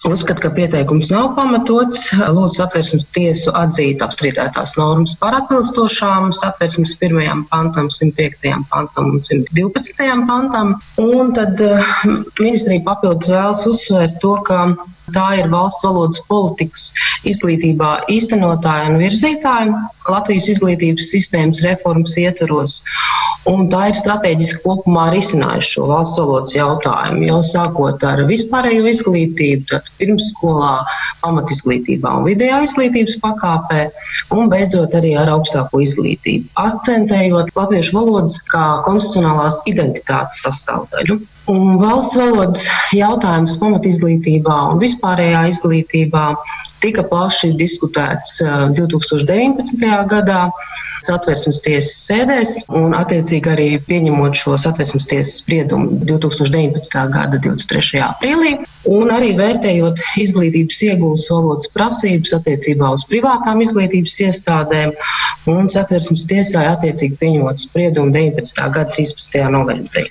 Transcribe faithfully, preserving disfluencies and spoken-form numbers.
uzskata, ka pieteikums nav pamatots, lūdz Satversmes tiesu atzīt apstrīdētās normas par atbilstošām Satversmes pirmajam pantam, simt piektajam pantam un simt divpadsmitajam pantam. Un tad ministrija papildus vēlas uzsvērt to, ka tā ir valsts valodas politikas izglītībā īstenotāja un virzītāja Latvijas izglītības sistēmas reformas ietvaros. Un tā ir strateģiski kopumā risinājuši šo valsts valodas jautājumu, jau sākot ar vispārējo izglītību, tad pirmsskolā, pamatizglītībā un vidējā izglītības pakāpē, un beidzot arī ar augstāko izglītību, akcentējot latviešu valodas kā konstitucionālās identitātes sastāvdaļu. Un valsts valodas jautājums pamatizglītībā un vispārējā izglītībā tika plaši diskutēts divi tūkstoši deviņpadsmitajā gadā Satversmes tiesas sēdēs un attiecīgi arī pieņemot šo Satversmes tiesas spriedumu divi tūkstoši deviņpadsmitā gada divdesmit trešajā aprīlī un arī vērtējot izglītības ieguves valodas prasības attiecībā uz privātām izglītības iestādēm un Satversmes tiesai attiecīgi pieņemot spriedumu deviņpadsmitā gada trīspadsmitajā novembrī.